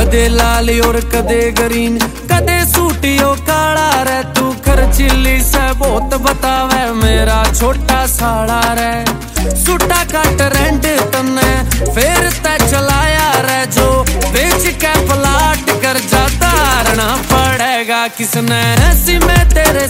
कदे लाल और कदे ग्रीन, कदे सूटियो काला रे। तू खर्चीली से बहुत बतावे मेरा छोटा साड़ा रे। सूटा का ट्रेंड तने फिर ते चलाया रे, जो बेच के प्लाट कर जाता रहना पड़ेगा किसने।